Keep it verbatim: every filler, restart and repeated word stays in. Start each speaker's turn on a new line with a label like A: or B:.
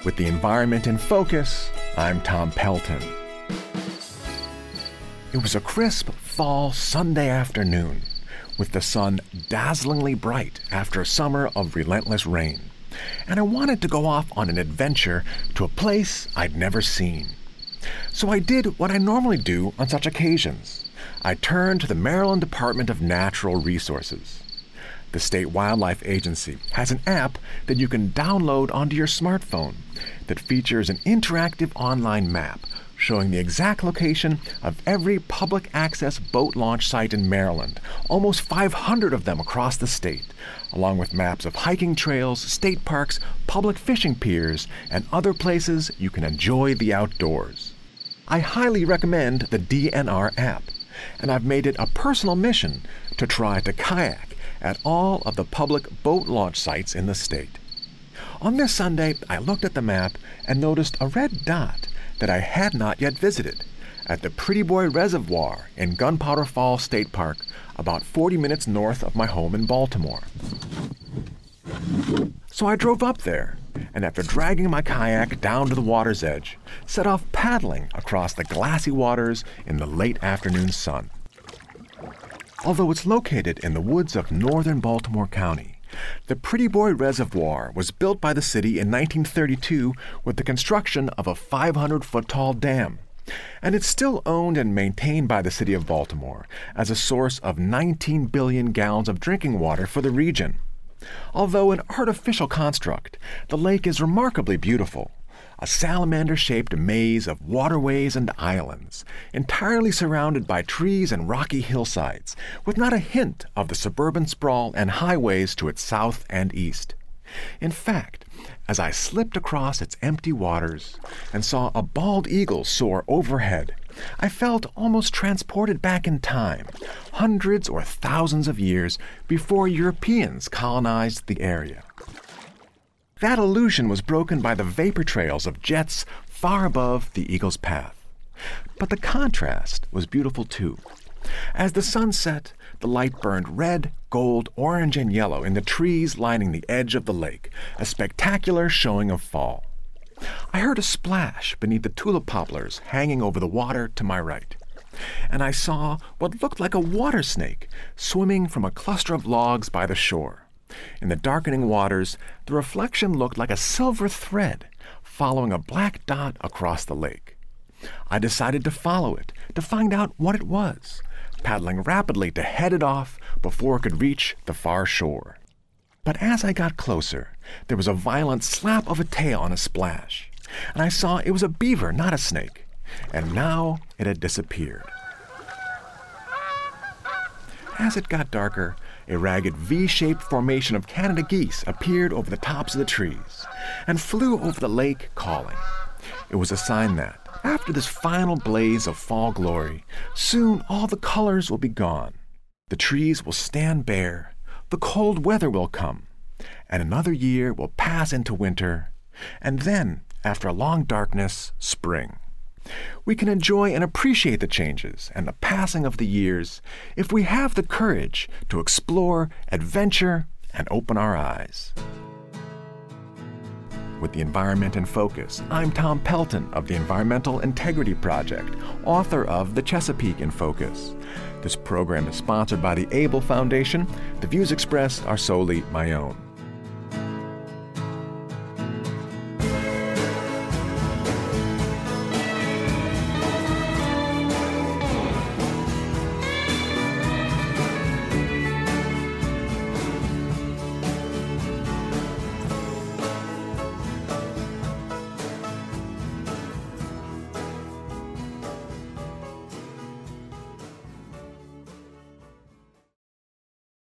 A: With the environment in focus, I'm Tom Pelton. It was a crisp fall Sunday afternoon, with the sun dazzlingly bright after a summer of relentless rain, and I wanted to go off on an adventure to a place I'd never seen. So I did what I normally do on such occasions. I turned to the Maryland Department of Natural Resources. The State Wildlife Agency has an app that you can download onto your smartphone that features an interactive online map showing the exact location of every public access boat launch site in Maryland, almost five hundred of them across the state, along with maps of hiking trails, state parks, public fishing piers, and other places you can enjoy the outdoors. I highly recommend the D N R app, and I've made it a personal mission to try to kayak at all of the public boat launch sites in the state. On this Sunday, I looked at the map and noticed a red dot that I had not yet visited at the Pretty Boy Reservoir in Gunpowder Falls State Park, about forty minutes north of my home in Baltimore. So I drove up there, and after dragging my kayak down to the water's edge, set off paddling across the glassy waters in the late afternoon sun. Although it's located in the woods of northern Baltimore County, the Pretty Boy Reservoir was built by the city in nineteen thirty-two with the construction of a five hundred foot tall dam, and it's still owned and maintained by the city of Baltimore as a source of nineteen billion gallons of drinking water for the region. Although an artificial construct, the lake is remarkably beautiful, a salamander-shaped maze of waterways and islands, entirely surrounded by trees and rocky hillsides, with not a hint of the suburban sprawl and highways to its south and east. In fact, as I slipped across its empty waters and saw a bald eagle soar overhead, I felt almost transported back in time, hundreds or thousands of years before Europeans colonized the area. That illusion was broken by the vapor trails of jets far above the eagle's path. But the contrast was beautiful too. As the sun set, the light burned red, gold, orange, and yellow in the trees lining the edge of the lake, a spectacular showing of fall. I heard a splash beneath the tulip poplars hanging over the water to my right, and I saw what looked like a water snake swimming from a cluster of logs by the shore. In the darkening waters, the reflection looked like a silver thread following a black dot across the lake. I decided to follow it, to find out what it was, paddling rapidly to head it off before it could reach the far shore. But as I got closer, there was a violent slap of a tail and a splash, and I saw it was a beaver, not a snake, and now it had disappeared. As it got darker, a ragged V-shaped formation of Canada geese appeared over the tops of the trees and flew over the lake calling. It was a sign that, after this final blaze of fall glory, soon all the colors will be gone. The trees will stand bare, the cold weather will come, and another year will pass into winter, and then, after a long darkness, spring. We can enjoy and appreciate the changes and the passing of the years if we have the courage to explore, adventure, and open our eyes. With the environment in focus, I'm Tom Pelton of the Environmental Integrity Project, author of The Chesapeake in Focus. This program is sponsored by the Able Foundation. The views expressed are solely my own.